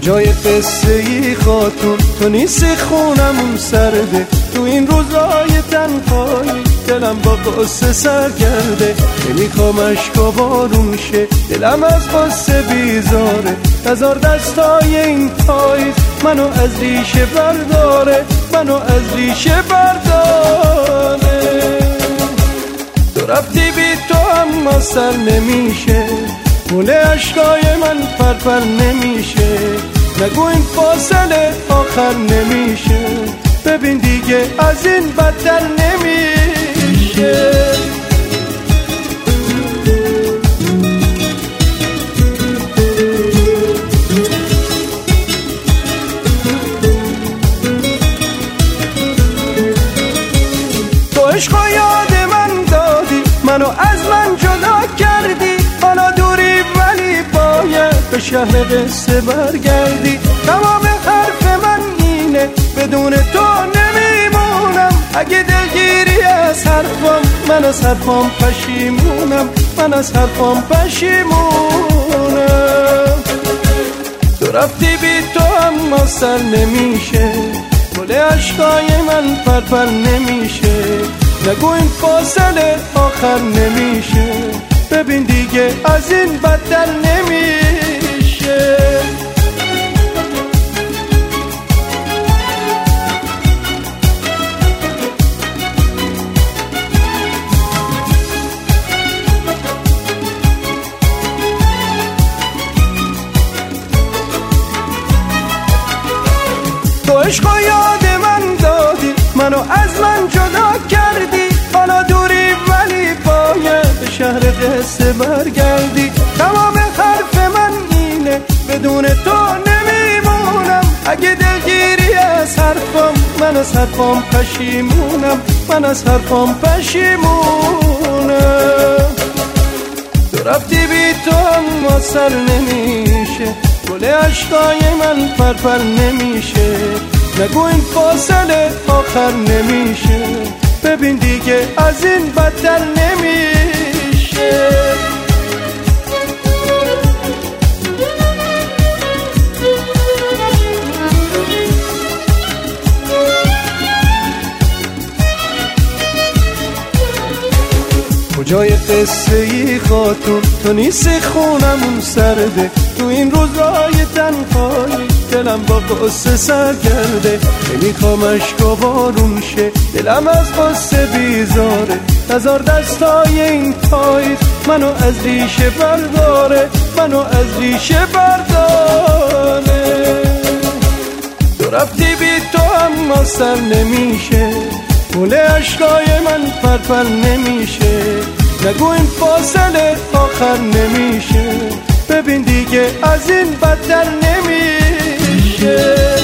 کجای قصه ای خاتون، تو نیستی خونمون سرده، تو این روزای تنهایی دلم با قصه سرگرده. نمیخوام اشکا بارون شه، دلم از قصه بیزاره، هزار دستای این پاییز منو از ریشه برداره، منو از ریشه برداره. تو رفتی بی تو اما سر نمیشه، گل اشکای من پرپر نمیشه. نگو این فاصله آخر نمیشه، ببین دیگه از این بدتر نمیشه. تو عشقا یاد من دادی، منو از من جدا کردی، حالا دوری ولی باید به شهر قصه برگردی. تمام حرف من اینه، بدون تو نمیمونم. اگه دلگیری از حرفم، من از حرفم پشیمونم، من از حرفم پشیمونم. تو رفتی بی تو اما سر نمیشه، گل اشکای من پرپر نمیشه. نگو این فاصله آخر نمیشه، ببین دیگه از این بدتر نمیشه. تو عشقا یاد من دادی، منو از من جدا کردی، حالا دوری ولی باید به شهر قصه برگردی. تمام حرف من اینه، بدون تو نمیمونم. اگه دلگیری از حرفم، من از حرفم پشیمونم، من از حرفم پشیمونم. تو رفتی بی تو اما سر نمیشه، گل اشکای من پرپر نمیشه. نگو این فاصله آخر نمیشه، ببین دیگه از این بدتر نمیشه. کجای قصه ای خاتون، تو نیستی خونمون سرده، تو این روزای تنهایی دلم با قصه سرگرده. نمیخوام اشکا بارون شه، دلم از قصه بیزاره، هزار دستای این پاییز منو از ریشه برداره، منو از ریشه برداره. تو رفتی بی تو اما سر نمیشه، گل اشکای من پرپر نمیشه. نگو این فاصله آخر نمیشه، ببین دیگه از این بدتر نمیشه.